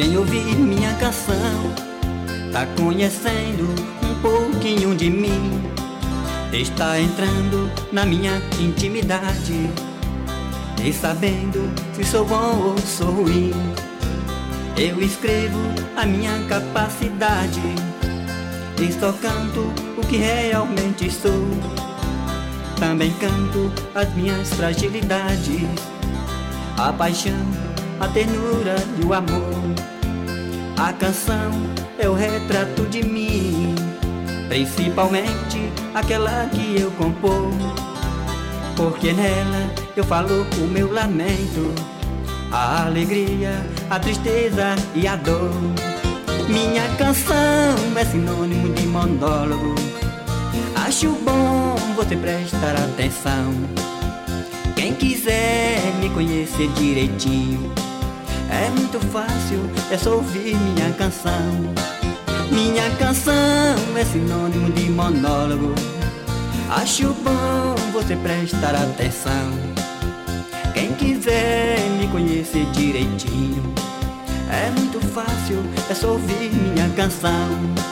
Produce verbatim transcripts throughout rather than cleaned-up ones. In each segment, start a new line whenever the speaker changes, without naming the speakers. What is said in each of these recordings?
Quem ouvir minha canção tá conhecendo um pouquinho de mim, está entrando na minha intimidade e sabendo se sou bom ou sou ruim. Eu escrevo a minha capacidade e só canto o que realmente sou. Também canto as minhas fragilidades, a paixão, a ternura e o amor. A canção é o retrato de mim, principalmente aquela que eu compor, porque nela eu falo o meu lamento, a alegria, a tristeza e a dor. Minha canção é sinônimo de monólogo. Acho bom você prestar atenção. Quem quiser me conhecer direitinho, é muito fácil, é só ouvir minha canção. Minha canção é sinônimo de monólogo. Acho bom você prestar atenção. Quem quiser me conhecer direitinho, é muito fácil, é só ouvir minha canção.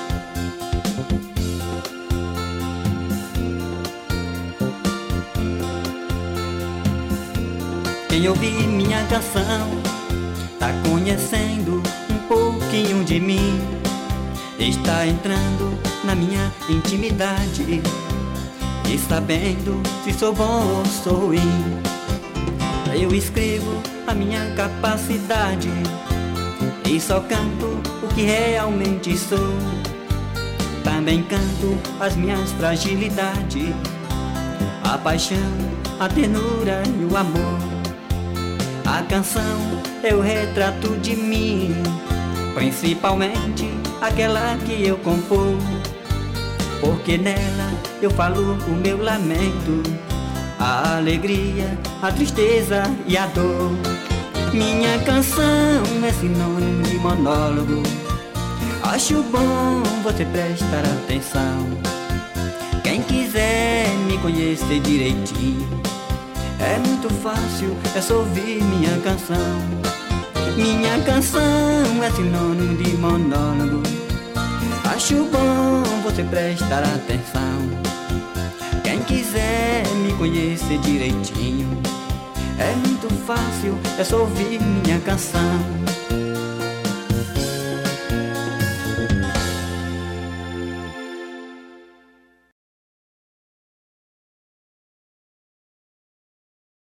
Quem ouvir minha canção tá conhecendo um pouquinho de mim, está entrando na minha intimidade e sabendo se sou bom ou sou ruim. Eu escrevo a minha capacidade e só canto o que realmente sou. Também canto as minhas fragilidades, a paixão, a ternura e o amor. A canção é o retrato de mim, principalmente aquela que eu compor, porque nela eu falo o meu lamento, a alegria, a tristeza e a dor. Minha canção é sinônimo de monólogo. Acho bom você prestar atenção. Quem quiser me conhecer direitinho, é muito fácil, é só ouvir minha canção. Minha canção é sinônimo de monólogo. Acho bom você prestar atenção. Quem quiser me conhecer direitinho, é muito fácil, é só ouvir minha canção.